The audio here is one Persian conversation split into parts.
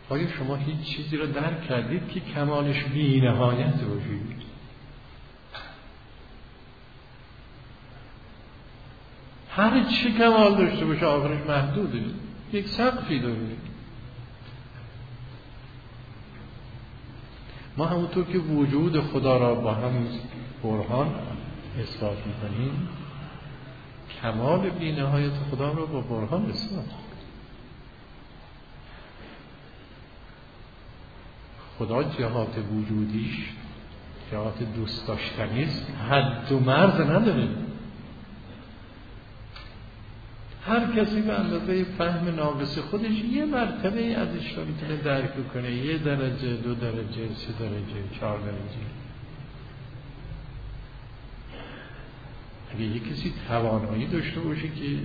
آیا شما هیچ چیزی رو درک کردید که کمالش بی نهایت وجود؟ هر چی کمال داشته باشه آخرش محدوده، یک سقفی داره. ما همونطور که وجود خدا را با هم برهان اثبات میکنیم، کمال بی نهایت خدا را با برهان اثبات. خدا جهات وجودیش جهات دوست داشتنیست، حد و مرز نداره. هر کسی به اندازه فهم ناقص خودش یه مرتبه ازش رو میتونه درک کنه، 1 درجه، 2 درجه، 3 درجه، 4 درجه. اگه یه کسی توانایی داشته باشه که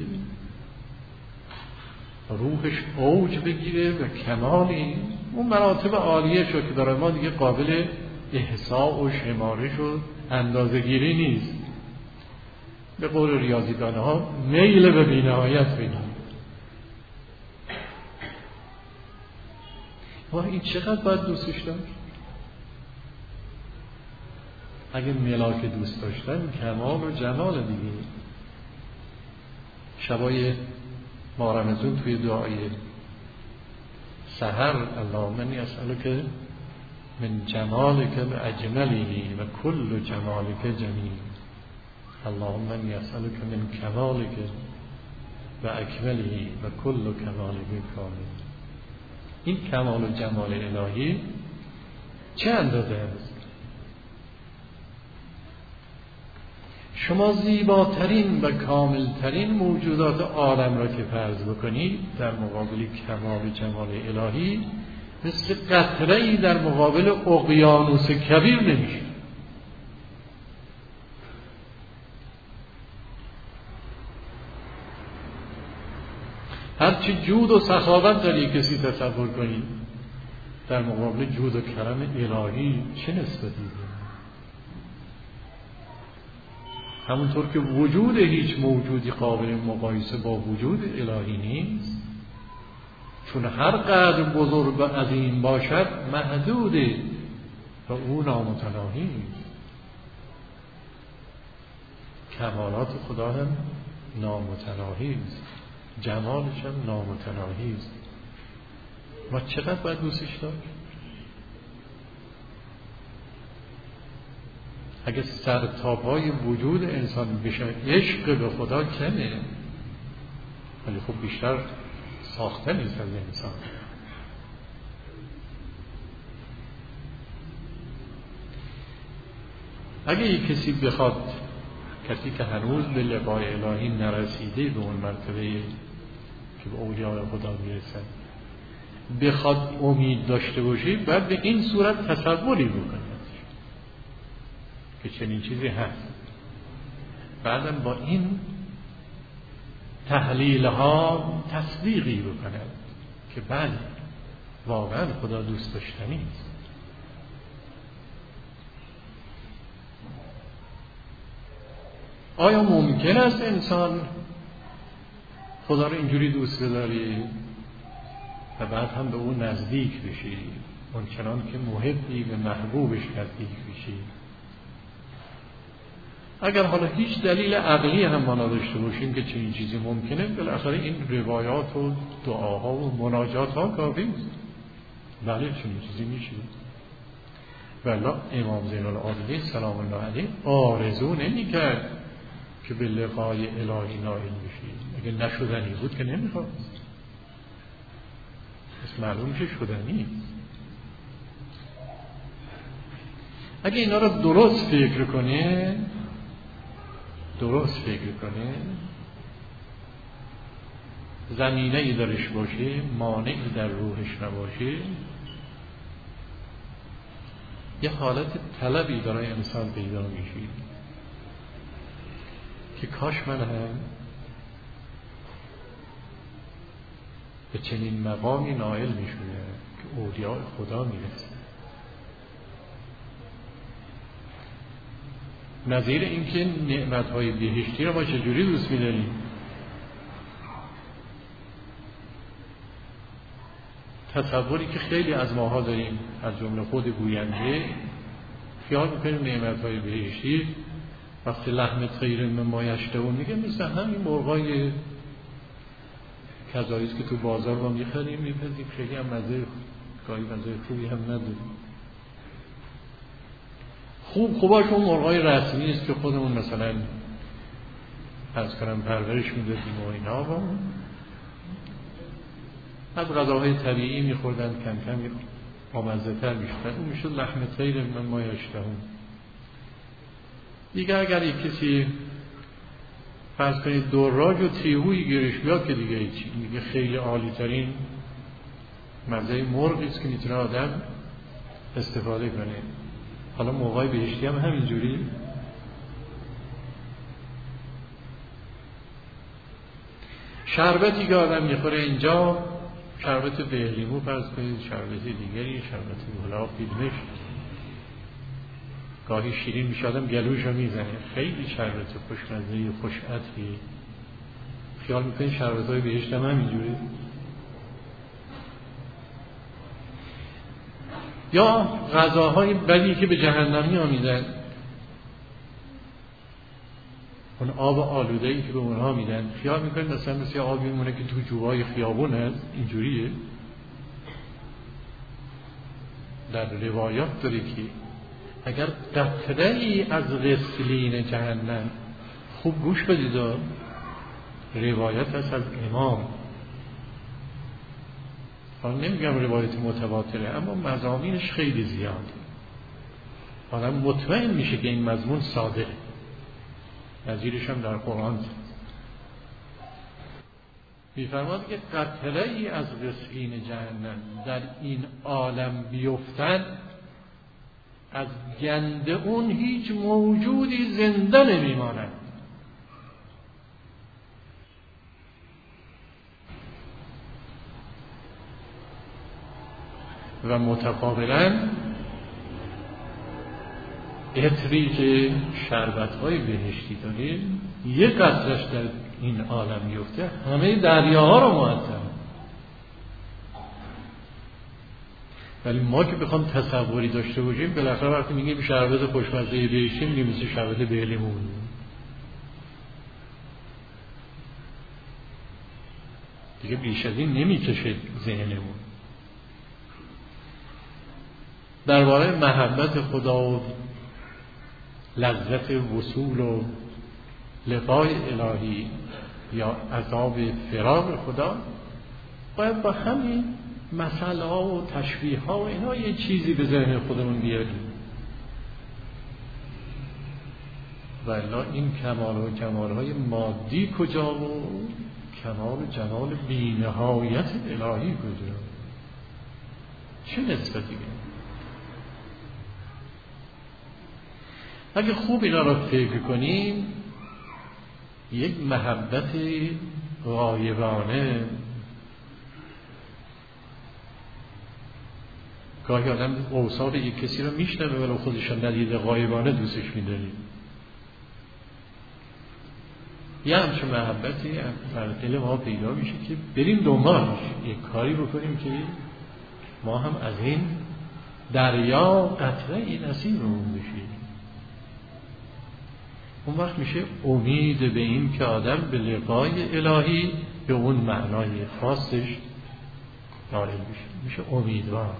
روحش اوج بگیره و کمالی اون مراتب عالیه شو که داره، ما دیگه قابل احصاء و شمارش و اندازه‌گیری نیست. به قول ریاضیدان ها میل به بی‌نهایت پیدا. ما این چقدر باید دوستش داشت؟ اگه ملاک دوست داشتن کمال و جمال دیگه. شبای ماه رمضان توی دعای سحر اللهم انی اسألک من جمالک و اجملی و کل جمالک جمیل، اللهم انی اسألک من کمالک و اکملی و کل کمالک کامل. این کمال و جمال الهی چه اندازه است؟ شما زیباترین و کاملترین موجودات عالم را که فرض بکنید در مقابل کمال و جمال الهی، مثل قطره‌ای در مقابل اقیانوس کبیر نمیشه. هرچی جود و سخاوت داری کسی تصور کنید در مقابل جود و کرم الهی چه نسبتی داره؟ همونطور که وجود هیچ موجودی قابل مقایسه با وجود الهی نیست، چون هر قدر بزرگ و عظیم باشد محدوده و او نامتناهی. کمالات خدا هم نامتناهی است، جمالش هم نامتناهی است. ما چقدر باید دوستش داشت؟ اگه سرتاپای وجود انسان بشه عشق به خدا کمه، ولی خب بیشتر ساخته نیست از انسان. اگه یک کسی بخواد، کسی که هنوز به لقای الهی نرسیده به اون مرتبه که به اولیاء خدا میرسن، بخواد امید داشته باشه، باید به این صورت تصوری بکنه که چنین چیزی هست. بعدم با این تحلیل ها تصدیقی بکنه که بله واقعا خدا دوست داشتنی است. آیا ممکن است انسان خدا رو اینجوری دوست بداری و بعد هم به اون نزدیک بشی، اون چنان که محبی به محبوبش نزدیک بشی؟ اگر حالا هیچ دلیل عقلی هم ما نداشته باشیم که چنین چیزی ممکنه، بالاخره این روایات و دعاها و مناجات ها کافی است. بله چنین چیزی میشه. والله امام زین العابدین سلام الله علیه آرزو نمی کرد که به لقای الهی نائل بشی. اگه نشدنی بود که نمیخواست. پس معلوم میشه شدنی. اگه اینا رو درست فکر کنه، زمینه‌ای درش باشه، مانعی در روحش نباشه، یه حالت طلبی برای انسان پیدا میشه که کاش من هم به چنین مقامی نائل میشونه که اولیاء خدا میرسه. نظیر اینکه نعمت‌های بهشتی رو ما چجوری دوست می‌داریم؟ تصوری که خیلی از ماها داریم، از جمله خود گوینده، خیال میکنیم نعمت‌های بهشتی وقتی لحم طیر مما یشتهون میگه مثل همین مرغای کذاییست که تو بازار ما میخریم میپزیم، خیلی هم مزه، گاهی مزه خوبی هم نداریم. خوباش اون مرغای رسمی است که خودمون مثلا از کنم پرورش میدادیم و اینا، و از غذاهای طبیعی میخوردن، کم کم آمزه تر میشدن، اون میشد لحم طیر مما یشتهون. دیگه اگر یک کسی فرض کنید دراج و تیهوی گیرش بیاد که دیگه هیچی، دیگه خیلی عالی ترین مزه مرغی است که میتونه آدم استفاده کنه. حالا موقعی بهشتی هم همینجوری. شربتی که آدم میخوره اینجا، شربت بهلیمو فرض کنید، شربت دیگری، شربت گلاب، فیلمش گاهی شیرین میشه، آدم گلوش رو میزنه، خیلی شربت خوشمزه خوشعطری. خیال میکنید شربت‌های بهشت هم همینجوری. یا غذاهای بدی که به جهنمی ها میدن، اون آب آلوده‌ای که به اونها میدن، خیال میکنید مثل آبی میمونه که تو جوهای خیابون هست، اینجوریه. در روایات داره که اگر قطره‌ای از غسلین جهنم، خوب گوش بدید، روایت هست از امام، حالا نمیگم روایت متواتره، اما مضامینش خیلی زیاده، آدم مطمئن میشه که این مضمون صادقه، نظیرش هم در قرآن میفرماد که قطره‌ای از غسلین جهنم در این عالم بیفتد، از گند اون هیچ موجودی زنده نمیماند. و متقابلا عطری که شربت‌های بهشتی داره، یک قطرش در این عالم میفته همه دریاها رو معطر. ولی ما که بخوام تصوری داشته باشیم، بالاخره وقتی میگیم شربت خوشمزه بهشتی میگیم مثل شربت بهلیمو، دیگه بیش از این نمیکشه ذهنمون. درباره محبت خدا و لذت وصول و لقای الهی یا عذاب فراق خدا، باید با همین مسئله ها و تشبیه ها و اینا یه چیزی به ذهن خودمون بیاریم. و الا این کمال و جمال های مادی کجا و کمال و جمال بی نهایت الهی کجا؟ چه نسبتی؟ اگه خوب اینا را فکر کنیم، یک محبت غایبانه، گاهی آدم اوصاف یک کسی رو میشنوه ولو خودش ندیده، غایبانه دوستش می‌داریم. یه همچون محبتی در دل ما پیدا میشه که بریم دنبالش، یک کاری بکنیم که ما هم از این دریا قطره‌ای نصیبمون بشیم. اون وقت میشه امید به این که آدم به لقای الهی به اون معنای خاصش نائل میشه امیدوار.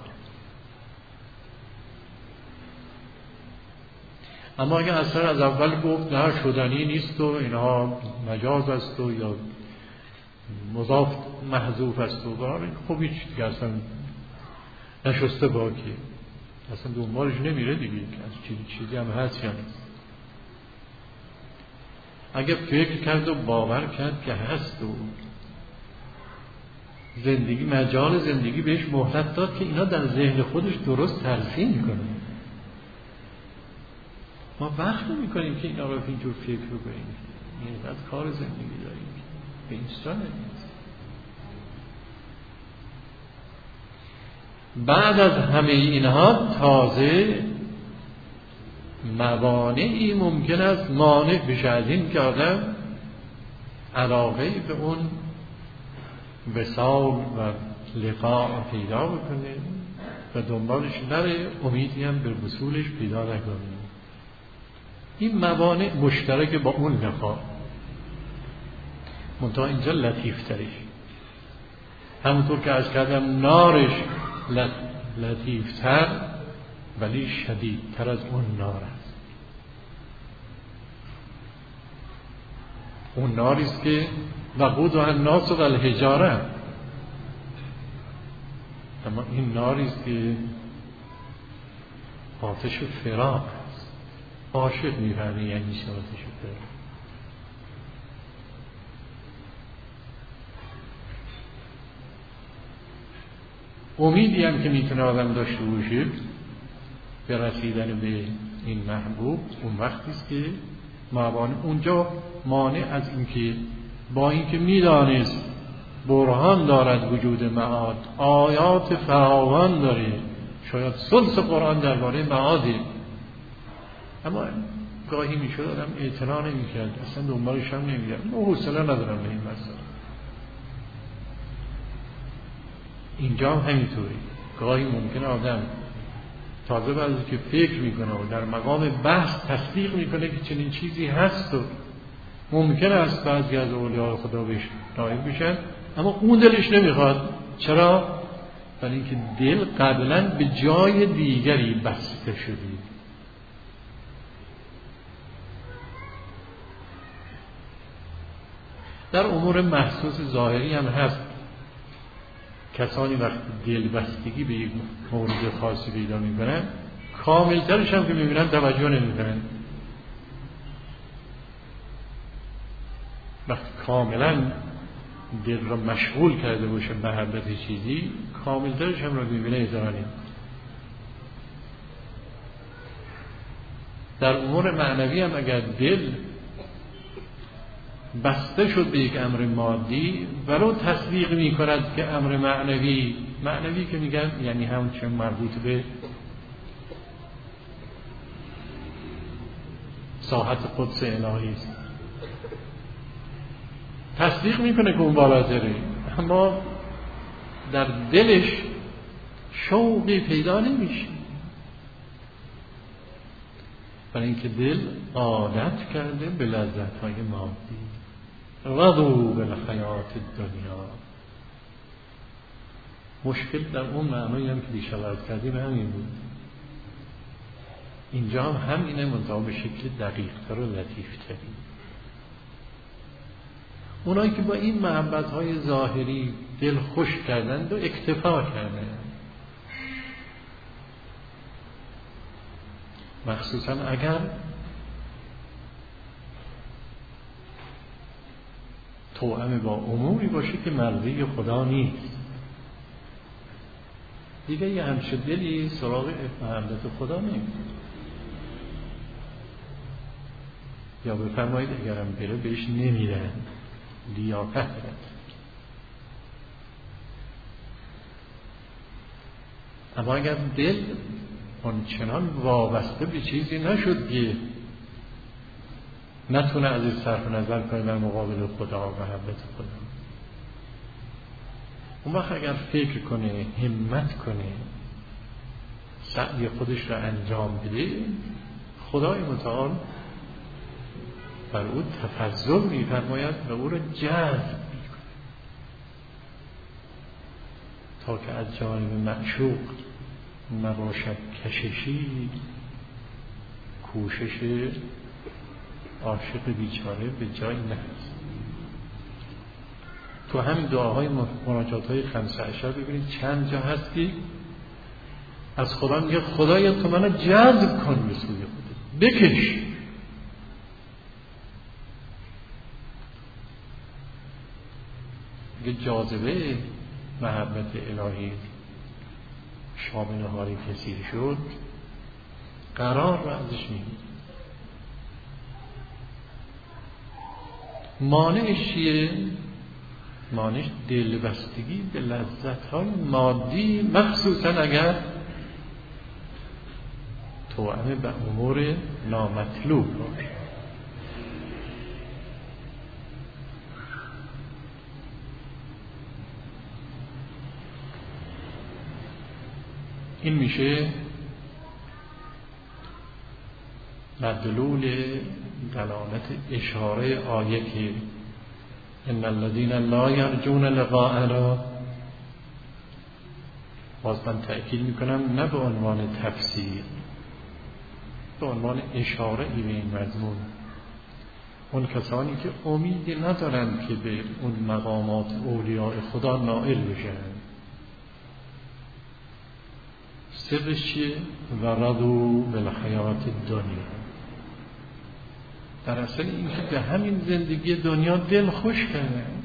اما اگه اصلا از اول گفت نه شدنی نیست و اینها مجاز است و یا مضاف محذوف است و خب هیچ دیگه اصلا نشسته باکی، اصلا دنبالش نمیره دیگه، از چیزی هم هست یا نیست. اگه فکر کرد و باور کرد که هست و زندگی، مجال زندگی بهش مهلت داد که اینا در ذهن خودش درست ترسیم کنه. ما وقت نمی کنیم که اینا رو اینجور فکر کنیم، این از کار زندگی داریم به اینجا نیست. بعد از همه اینها تازه موانعی ممکن است مانع بشه از این که آدم علاقه به اون وصال و لقاء پیدا بکنه و دنبالش نره، امیدی هم به وصولش پیدا نکنه. این موانع مشترک با اون لقاء، منتها اینجا لطیف ترش، همونطور که از کردم نارش لطیف تر ولی شدید تر از اون نار است. اون ناریست که وقودها الناس والحجاره، اما این ناریست که آتش فراق است. عاشق می‌فهمه یعنی چه آتش فراق. امیدی هم که میتونه آدم داشته باشه به رسیدن به این محبوب، اون وقتی است که موانع اونجا مانع از اینکه با اینکه میدانست برهان دارد وجود معاد، آیات فراوان داره، شاید ثلث قرآن درباره معاده، اما گاهی میشد آدم اعتنا نمی‌کرد، اصلا دنبالش هم نمی‌رفت. من حوصله ندارم به این مسئله. اینجا هم همینطوری، گاهی ممکنه آدم تازه بعد از که فکر میکنه و در مقام بحث تصدیق میکنه که چنین چیزی هست و ممکنه است بعضی از اولیاء خدا بهش نائل بشن، اما اون دلش نمیخواد. چرا؟ برای اینکه دل قبلا به جای دیگری بسته شده. در امور محسوس ظاهری هم هست، کسانی وقتی دل بستگی به یک مورد خاصی پیدا میکنن، کاملترش هم که میبینن توجه نمیکنن. وقتی کاملا دل را مشغول کرده باشه محبت چیزی، کاملترش هم را میبینه اعتراض نمیکنه. در امور معنوی هم اگر دل بسته شد به یک امر مادی ولو تصدیق می کند که امر معنوی که میگن یعنی همون چون مربوط به ساحت قدس الهی است، تصدیق میکنه که اون بالاتره، اما در دلش شوقی پیدا نمیشه، برای اینکه دل عادت کرده به لذت‌های مادی. رضوا بالحیات الدنیا. مشکل در اون معنایی هم که دیشب عرض کردیم همین بود. اینجا هم همینه، منتها به شکل دقیق‌تر و لطیف‌تری. اونایی که با این محبت‌های ظاهری دل خوش کردند و اکتفا کردند، مخصوصا اگر توأم با اموری باشه که مرضی خدا نیست، دیگه یه همچه دلی سراغ محبت خدا نمیره. یا بفرمایید اگرم بره بهش نمیرن، لیاقت دارن. اما اگر دل آنچنان وابسته به چیزی نشد که نتونه ازش صرف نظر کنه در مقابل خدا و محبت خدا، اون وقت اگر فکر کنه، همت کنه، سعی خودش را انجام بده، خدای متعال بر او تفضل می‌فرماید و او را جذب می‌کنه تا که از جانب معشوق نباشد کششی، کوشش عاشق بیچاره به جای نرسد. تو همین دعاهای مناجات‌های 5 عشر ببینید چند جا هست که از خدا میگه خدایا تو منو جذب کن به سوی خودت، بکش. میگه جاذبه محبت الهی شامل حالی کثیر شد، قرار رو ازش میگه. مانعش چیه؟ مانعش دلبستگی به لذت‌های مادی، مخصوصا اگر توأم به امور نامطلوب باشه. این میشه مدلول دلالت اشاره آیه که ان الذين لا يرجون لقاءنا. باز من تأکید میکنم نه به عنوان تفسیر، به عنوان اشاره به این مضمون. اون کسانی که امیدی ندارند که به اون مقامات اولیاء خدا نائل بشن. سرش چیه؟ و رضوا بالحیات الدنیا. در اصل این که به همین زندگی دنیا دل خوش کردن.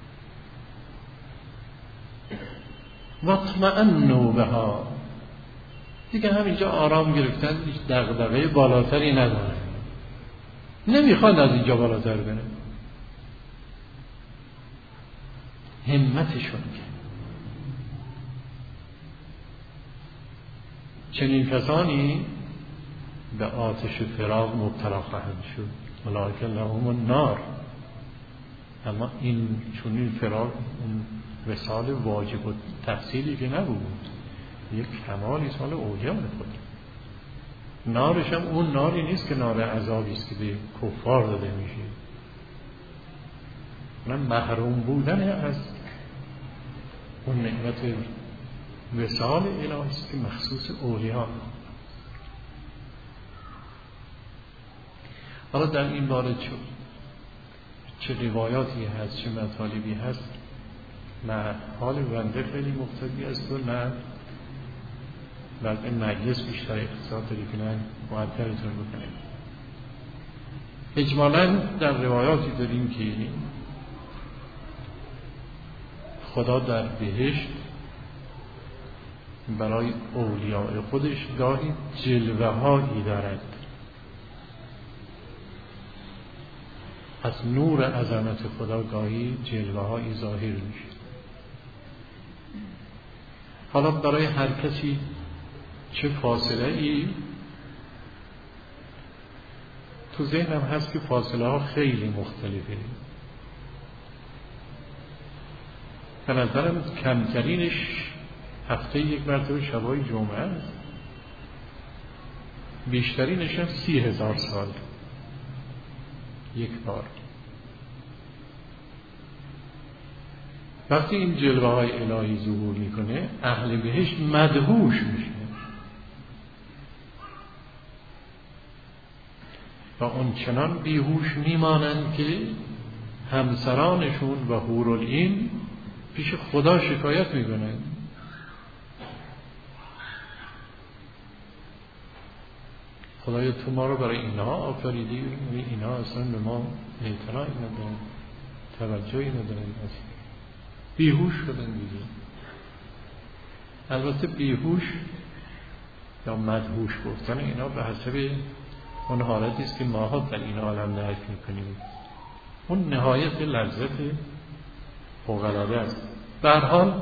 و اطمئنوا بها، دیگه همینجا آرام گرفتن، هیچ دغدغه بالاتری ندارن، نمیخواد از اینجا بالاتر بره. همتشون کرد. چنین کسانی به آتش فراق مبتلا خواهند شد. اولئک لهم النار. اما این چون این فراق اون وصال واجب و تحصیلی که نبود، یک کمالی سال اولیاء خود. نارش هم اون ناری نیست که نار عذابی است که به کفار داده میشه، نه محروم بودن از اون نعمت وصال الهی است که مخصوص اولیاء. حالا در این باره چه روایاتی هست، چه مطالبی هست، نه حال بنده خیلی مقتضی است و نه بعد این مجلس بیشتر اقتصاد داری که نه معطلتون بکنه. اجمالاً در روایاتی داریم که خدا در بهشت برای اولیاء خودش گاهی جلوه هایی دارد، از نور عظمت خدا گاهی جلوه هایی ظاهر میشه. حالا برای هر کسی چه فاصله ای تو ذهنم هست که فاصله ها خیلی مختلفه. به نظرم کمترینش هفته یک مرتبه شبای جمعه است، بیشترینش هم 30,000 سال یک بار. وقتی این جلوه های الهی ظهور میکنه اهل بهشت مدهوش میشه و اون چنان بیهوش میمانند که همسرانشون و حورالعین پیش خدا شکایت میکنند. خدایا تو ما رو برای اینها آفریدی، اینها اصلا به ما اعتنایی ندارن، توجهی ندارن، بیهوش شدن دیگه. البته بیهوش یا مدهوش گفتن اینا به حسب اون حالتی است که ما در این عالم درک میکنیم. اون نهایت لذت فوق‌العاده است. به هر حال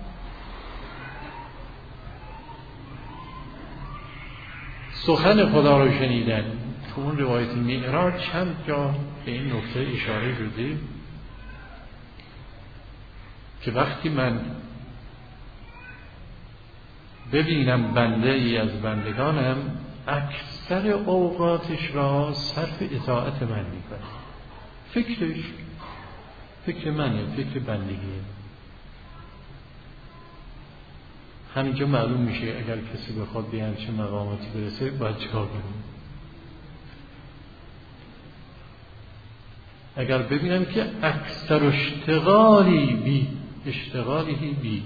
سخن خدا رو شنیدن. تو اون روایت معراج چند جا به این نکته اشاره شده که وقتی من ببینم بنده ای از بندگانم اکثر اوقاتش را صرف اطاعت من میکنه، فکر منه، فکر بندگیه. همینجا معلوم میشه اگر کسی بخواد به همچین مقاماتی برسه باید چیکار کنه. اگر ببینم که اکثر اشتغالی بی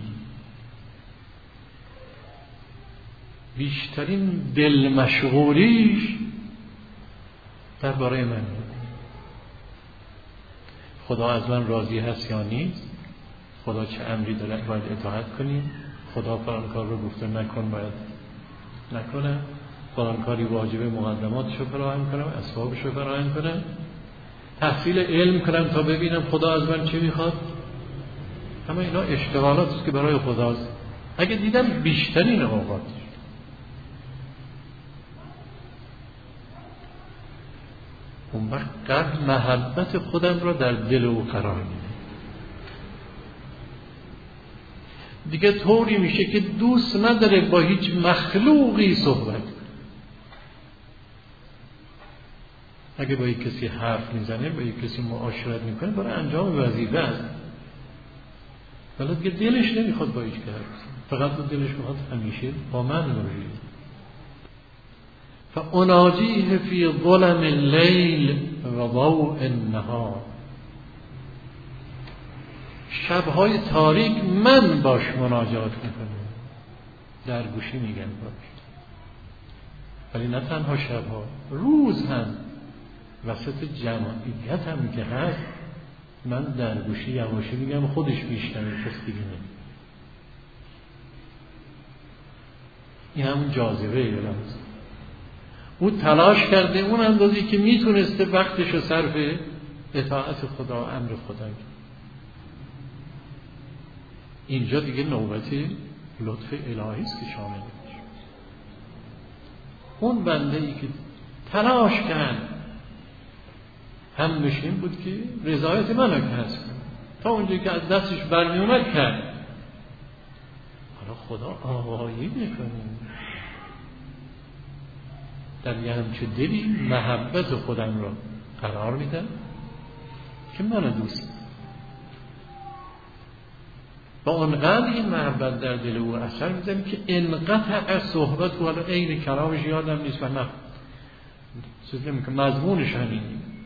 بیشترین دل مشغولیش درباره من، خدا از من راضی هست یا نیست، خدا چه امری داره باید اطاعت کنیم، خدا فلان کار رو گفته نکن باید نکنم، فلان کاری واجبه مقدماتشو فراهم کنم، اسبابشو فراهم کنم، تحصیل علم کنم تا ببینم خدا از من چه میخواد. همه اینا اشتغالات است که برای خداست. اگه دیدم بیشترین اوقاتش اون وقت قدر محبت خودم را در دل او قرار میدم. دیگه طوری میشه که دوست نداره با هیچ مخلوقی صحبت. اگه با یک کسی حرف میزنه، با یک کسی معاشرت میکنه، برای انجام وظیفه است، ولی دیگه دلش نمیخواد با هیچ که حرف بزنه، فقط دلش میخواد همیشه با من باشه. فاناجیه فی ظلم اللیل و ضوء النهار، شبهای تاریک من باش مناجات میکنم، در گوشی میگن باش. ولی نه تنها شبها، روز هم وسط جمعیت هم که هست من در گوشی یواشی میگم، خودش میشنوه، کس دیگه نمیگه. این همون جاذبه الهی. او تلاش کرده اون اندازی که میتونسته وقتش رو صرف اطاعت خدا، امر خدا کرد. اینجا دیگه نوبت لطف الهی است که شامل میشه. اون بنده ای که تلاش کرد همش این بود که رضایت منو کسب کنه، تا اونجایی که از دستش برمی اومد کرد. حالا خدا آقایی میکنه در یه همچه دلی محبت خودم رو قرار میدم که منو دوست دارم. با اونقدر این محبت در دل او اثر میزنه که انقطع صحبت او، حالا عین کلامش یادم نیست و نه چیز نمیکنه، مضمونش همینه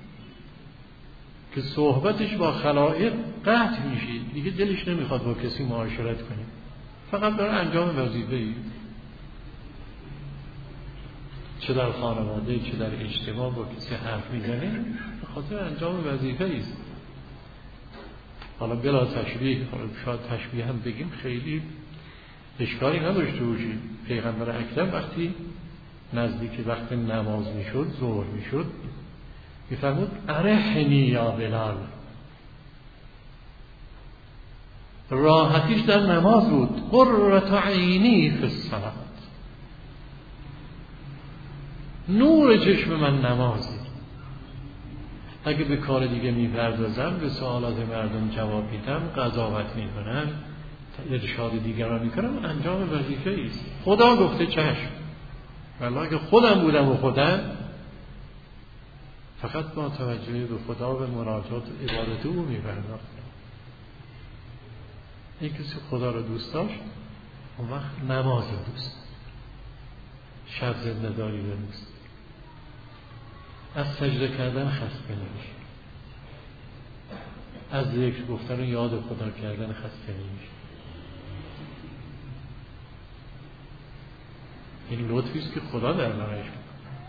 که صحبتش با خلائق قطع میشه، دیگه دلش نمیخواد با کسی معاشرت کنه، فقط برای انجام وظیفه‌ای، چه در خانواده چه در اجتماع با کسی حرف میزنه به خاطر انجام وظیفه‌ای است. حالا بلا تشبیه، حالا شاید تشبیه هم بگیم خیلی اشکالی نداشته باشید. پیغمبر اکرم وقتی نزدیک وقت نماز میشد، ظهر میشد، میفرمود ارحنی یا بلال، راحتیش در نماز بود، قرة عینی فی الصلاة، نور چشم من نمازی. اگه به کار دیگه میپردازم، به سوالات مردم جواب میدم، قضاوت میکنم، ارشاد دیگران میکنم، انجام وظیفه است. خدا گفته چشم، ولی اگه خودم بودم و خودم فقط با توجه به خدا و مناجات و عبادت او میپرداختم. این کسی خدا رو دوست داشت، اون وقت نماز رو دوست، شب زنده‌داری رو دوست، از سجده کردن خسته نمیشه، از ذکر گفتن و یاد خدا کردن خسته نمیشه. این لطفی است که خدا در برایش میکنه.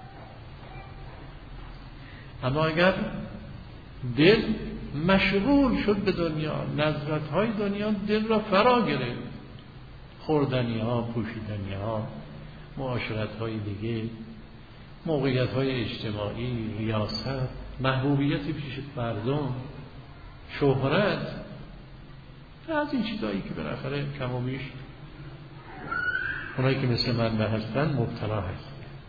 اما اگر دل مشغول شد به دنیا، نظرت‌های دنیا دل را فرا گرفت، خوردنی‌ها، پوشیدنی‌ها، معاشرت‌های دیگه، موقعیت‌های اجتماعی، ریاست، محبوبیت پیش مردم، شهرت، از این چیزایی که بالاخره کم و بیش اونایی که مثل من هستن مبتلا هست.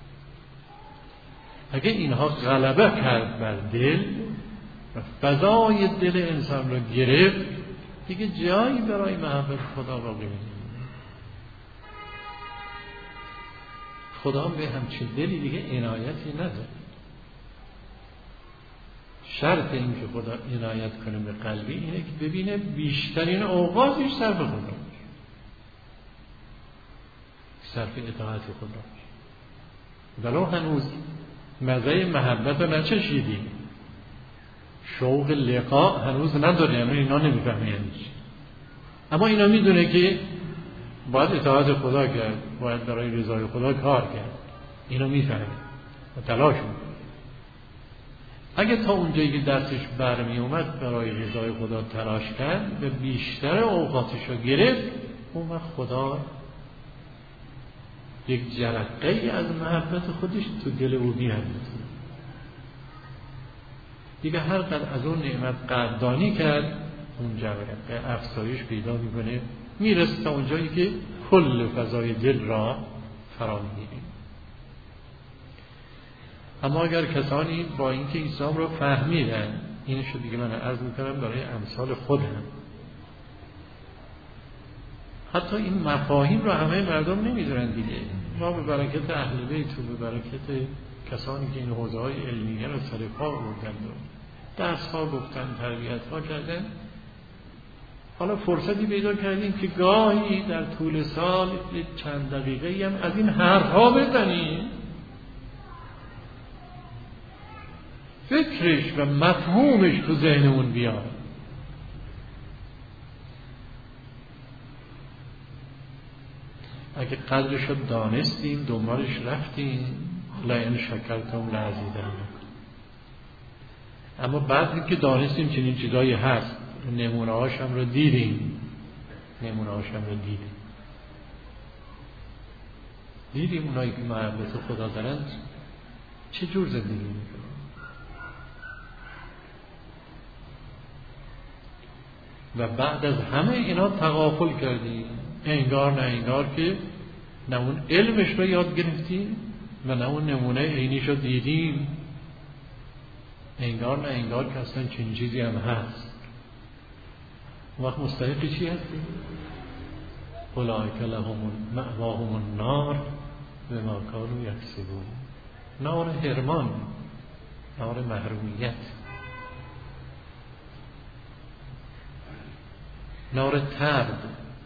اگه اینها غلبه کرد بر دل و فضای دل انسان رو گرفت، دیگه جایی برای محبت خدا باقی نمیمونه. خدا به همچین دلی دیگه عنایتی نداره. شرط این که خدا عنایت کنه به قلبی اینه که ببینه بیشترین اوقاتش صرف خدا باشه، صرف اطاعت خدا باشه. ولو هنوز مزه محبت رو نچشیدیم، شوق لقا هنوز نداره، یعنی اینا نمیفهمه یعنی چی، اما اینا میدونه که باید اطاعت خدا کرد، باید برای رضای خدا کار کرد، اینو میفهمه و تلاش میکنه. اگه تا اونجایی که دستش برمی اومد برای رضای خدا تلاش کرد و بیشتر اوقاتش رو گرفت، اون وقت خدا یک جرقه از محبت خودش تو دل او میاندازه. دیگه هر قدر از اون نعمت قدردانی کرد، اون جرقه افزایش پیدا میکنه، میرسه تا اونجایی که کل فضای دل را فرا میگیره. اما اگر کسانی با اینکه اسلام رو فهمیدن، اینشو دیگه من عرض میکنم برای امثال خودم، حتی این مفاهیم رو همه مردم نمیدونن دیگه. ما به برکت اهل بیت و به برکت کسانی که این حوزه‌های علمیه رو سر پا بردند و درس‌ها گفتن، تربیت‌ها کردن، حالا فرصتی پیدا کردیم که گاهی در طول سال چند دقیقه‌ای هم از این حرف‌ها بزنیم، فکرش و مفهومش تو ذهنمون بیاد. اگه قدرش رو دانستیم، دنبالش رفتیم، لئن شکرتم لازیدنکم. اما بعد که دانستیم چنین چیزایی هست، نمونه هاشم رو دیدیم، دیدیم اونایی که محبت خدا دارند چه جور زندگی میکنن. و بعد از همه اینا تغافل کردیم، انگار نه انگار که نه اون علمش رو یاد گرفتیم و نه اون نمونه عینیش رو دیدیم، انگار نه انگار که اصلا چنین چیزی هم هست. وقت مستحق چی هستیم؟ اولئک لهم مأواهم النار بما کانوا یکسبون. نار حرمان، نار محرومیت، نار ترد.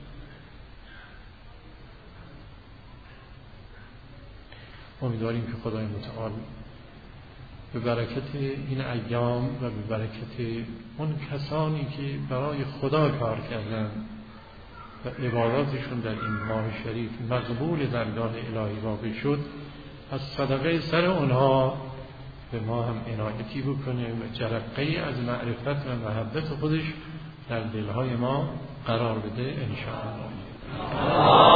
امیدواریم که خدای متعال به برکت این ایام و به برکت اون کسانی که برای خدا کار کردن و عباداتشون در این ماه شریف مقبول درگاه الهی واقع شد، از صدقه سر اونها به ما هم عنایتی بکنه و جرقه‌ای از معرفت و محبت خودش در دلهای ما قرار بده انشاءالله.